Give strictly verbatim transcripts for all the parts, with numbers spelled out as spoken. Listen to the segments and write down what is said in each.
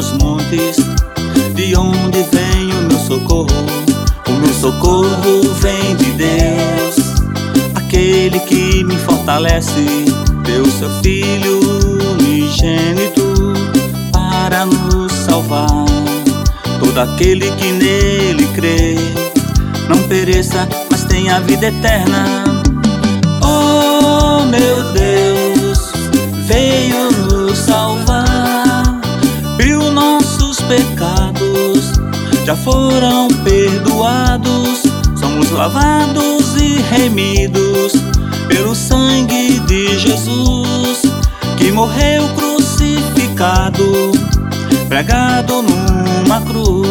os montes, de onde vem o meu socorro? O meu socorro vem de Deus, aquele que me fortalece, deu seu Filho unigênito para nos salvar. Todo aquele que nele crê não pereça, mas tenha vida eterna. Oh, meu Deus, veio nos salvar, e os nossos pecados já foram perdoados. Somos lavados e remidos pelo sangue de Jesus, que morreu crucificado, pregado numa cruz.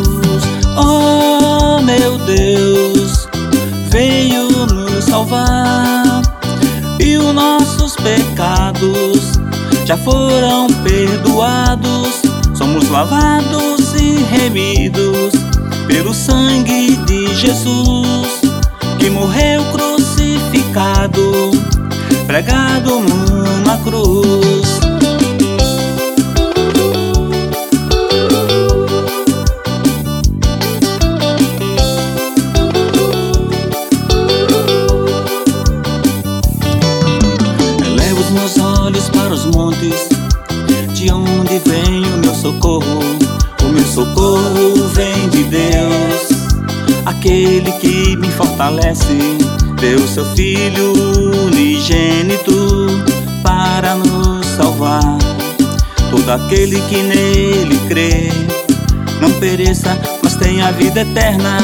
Oh, meu Deus, veio nos salvar, e os nossos pecados já foram perdoados. Somos lavados e remidos pelo sangue de Jesus, que morreu crucificado, pregado numa cruz. Elevo os meus olhos para os montes, de onde vem o meu socorro? O meu socorro vem de Deus, aquele que me fortalece, deu seu Filho unigênito para nos salvar. Todo aquele que nele crê não pereça, mas tenha vida eterna.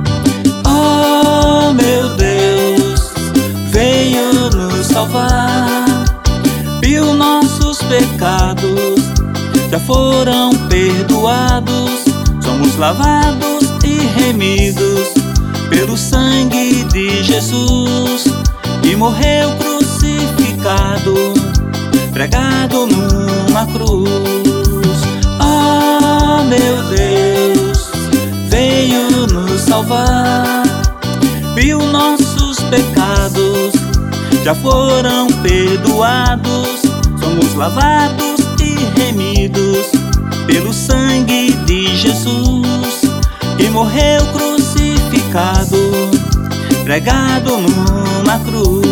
Oh, meu Deus, veio nos salvar, e os nossos pecados já foram perdoados. Somos lavados e remidos pelo sangue de Jesus, que morreu crucificado, pregado numa cruz. Oh, meu Deus, veio nos salvar, e os nossos pecados já foram perdoados. Somos lavados e remidos pelo sangue de Jesus, que morreu crucificado, pregado numa cruz.